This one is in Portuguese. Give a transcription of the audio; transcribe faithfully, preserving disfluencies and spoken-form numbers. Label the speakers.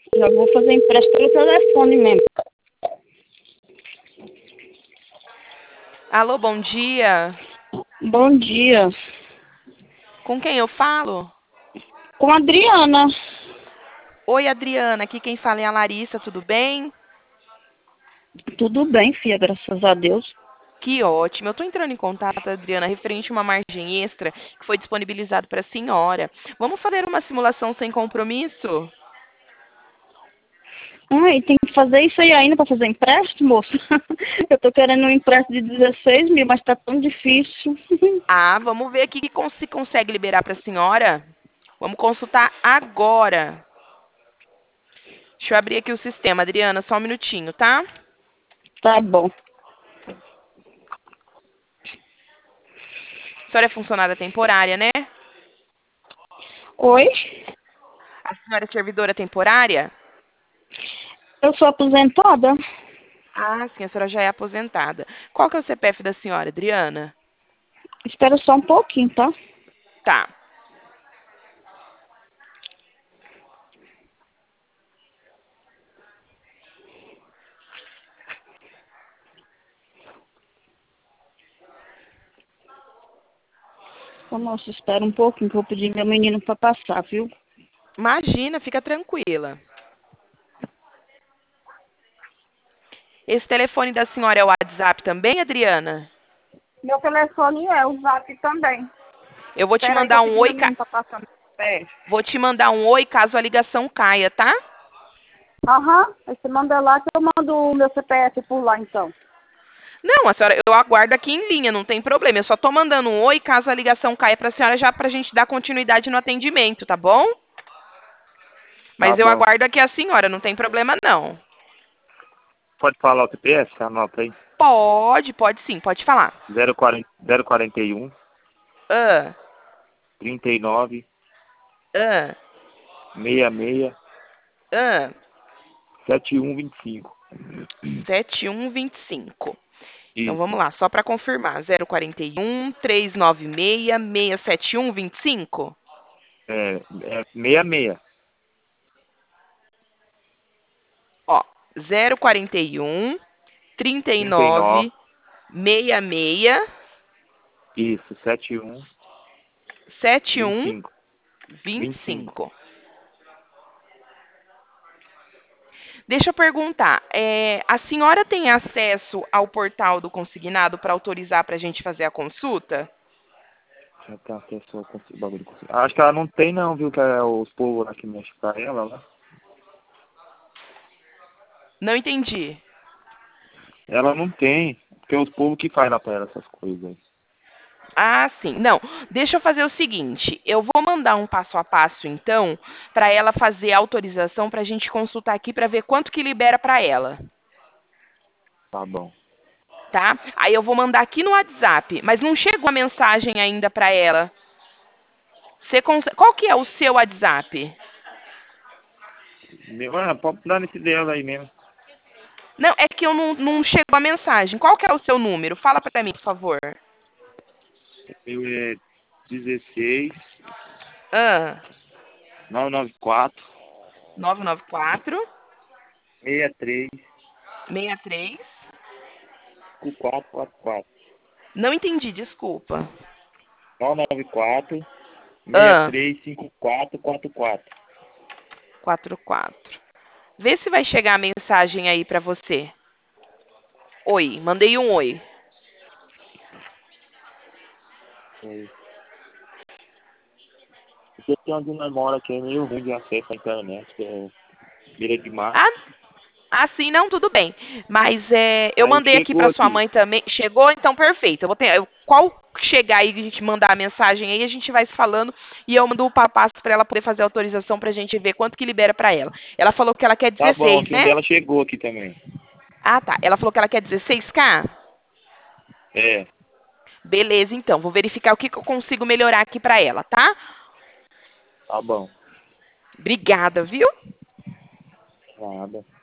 Speaker 1: Já vou fazer empréstimo pelo telefone mesmo.
Speaker 2: Alô, bom dia.
Speaker 1: Bom dia.
Speaker 2: Com quem eu falo?
Speaker 1: Com a Adriana.
Speaker 2: Oi, Adriana. Aqui quem fala é a Larissa, tudo bem?
Speaker 1: Tudo bem, filha, graças a Deus.
Speaker 2: Que ótimo. Eu estou entrando em contato, Adriana, referente a uma margem extra que foi disponibilizado para a senhora. Vamos fazer uma simulação sem compromisso?
Speaker 1: Ai, tem que fazer isso aí ainda para fazer empréstimo, moço? Eu tô querendo um empréstimo de dezesseis mil, mas tá tão difícil.
Speaker 2: Ah, vamos ver aqui que cons- se consegue liberar para a senhora. Vamos consultar agora. Deixa eu abrir aqui o sistema, Adriana, só um minutinho, tá?
Speaker 1: Tá bom.
Speaker 2: A senhora é funcionária temporária, né?
Speaker 1: Oi?
Speaker 2: A senhora é servidora temporária?
Speaker 1: Eu sou aposentada?
Speaker 2: Ah, sim, a senhora já é aposentada. Qual que é o C P F da senhora, Adriana?
Speaker 1: Espera só um pouquinho, tá?
Speaker 2: Tá.
Speaker 1: Ô, moço, espera um pouquinho que eu vou pedir meu menino para passar, viu?
Speaker 2: Imagina, fica tranquila. Esse telefone da senhora é o WhatsApp também, Adriana?
Speaker 1: Meu telefone é o Zap também.
Speaker 2: Eu vou te
Speaker 1: Espera aí que eu
Speaker 2: mandar um
Speaker 1: pedi meu
Speaker 2: oi, ca...
Speaker 1: menino para passar. É.
Speaker 2: vou te mandar um oi caso a ligação caia, tá?
Speaker 1: Aham, aí você manda lá que eu mando o meu C P F por lá, então.
Speaker 2: Não, a senhora, eu aguardo aqui em linha, não tem problema. Eu só tô mandando um oi caso a ligação caia pra senhora já pra gente dar continuidade no atendimento, tá bom?
Speaker 3: Tá
Speaker 2: Mas eu
Speaker 3: bom.
Speaker 2: aguardo aqui a senhora, não tem problema não.
Speaker 3: Pode falar o C P F? Anota aí.
Speaker 2: Pode, pode sim, pode falar.
Speaker 3: zero quarenta, zero quarenta e um,
Speaker 2: Ah,
Speaker 3: trinta e nove,
Speaker 2: ah,
Speaker 3: sessenta e seis,
Speaker 2: ah.
Speaker 3: setenta e um, vinte e cinco.
Speaker 2: sete um vinte e cinco. Então
Speaker 3: Isso.
Speaker 2: vamos lá, só para confirmar. zero quarenta e um, trezentos e noventa e seis, seiscentos e setenta e um, vinte e cinco?
Speaker 3: É, é sessenta e seis.
Speaker 2: Ó, zero quarenta e um, trinta e
Speaker 3: trinta e nove.
Speaker 2: nove, sessenta e seis,
Speaker 3: Isso. setenta e um,
Speaker 2: setenta e
Speaker 3: vinte e
Speaker 2: um,
Speaker 3: cinco.
Speaker 2: vinte
Speaker 3: vinte
Speaker 2: e
Speaker 3: e cinco.
Speaker 2: cinco. Deixa eu perguntar, é, a senhora tem acesso ao portal do consignado para autorizar para a gente fazer a consulta?
Speaker 3: Já tem acesso ao consi- bagulho de consi- Acho que ela não tem não, viu? Que é os povos lá que mexem pra ela lá.
Speaker 2: Não entendi.
Speaker 3: Ela não tem. Porque é os povos que faz lá pra ela essas coisas aí.
Speaker 2: Ah, sim. Não, deixa eu fazer o seguinte. Eu vou mandar um passo a passo, então, para ela fazer a autorização para a gente consultar aqui para ver quanto que libera para ela,
Speaker 3: Tá bom.
Speaker 2: tá? Aí eu vou mandar aqui no WhatsApp, mas não chegou a mensagem ainda para ela. Você conse- Qual que é o seu WhatsApp?
Speaker 3: Meu, ah, pode dar nesse dela aí mesmo.
Speaker 2: Não, é que eu não, não chegou a mensagem. Qual que é o seu número? Fala para mim, por favor.
Speaker 3: Meu é dezesseis,
Speaker 2: Ah,
Speaker 3: novecentos e noventa e quatro,
Speaker 2: nove nove quatro,
Speaker 3: sessenta e três,
Speaker 2: seis três.
Speaker 3: cinquenta e quatro, quarenta e quatro.
Speaker 2: Não entendi, desculpa.
Speaker 3: nove nove quatro, seis
Speaker 2: Ah,
Speaker 3: três cinco quatro quatro quatro.
Speaker 2: quatro quatro. Vê se vai chegar a mensagem aí pra você. Oi, mandei um oi.
Speaker 3: É. Porque tem onde nós mora que é meio ruim de acesso à internet, que é beira de mar.
Speaker 2: Ah, assim não, tudo bem. Mas é, eu
Speaker 3: Aí
Speaker 2: mandei aqui
Speaker 3: chegou
Speaker 2: pra sua
Speaker 3: aqui.
Speaker 2: mãe também. Chegou? Então perfeito. Eu vou ter, eu- qual chegar aí que a gente mandar a mensagem aí, a gente vai se falando e eu mando o passo pra ela poder fazer a autorização pra gente ver quanto que libera pra ela. Ela falou que ela quer
Speaker 3: Tá bom,
Speaker 2: dezesseis,
Speaker 3: que um
Speaker 2: né?
Speaker 3: dela chegou aqui também.
Speaker 2: Ah, tá. Ela falou que ela quer dezesseis k.
Speaker 3: É,
Speaker 2: Beleza, então. Vou verificar o que, que eu consigo melhorar aqui pra ela, tá?
Speaker 3: tá bom.
Speaker 2: Obrigada, viu?
Speaker 3: Nada.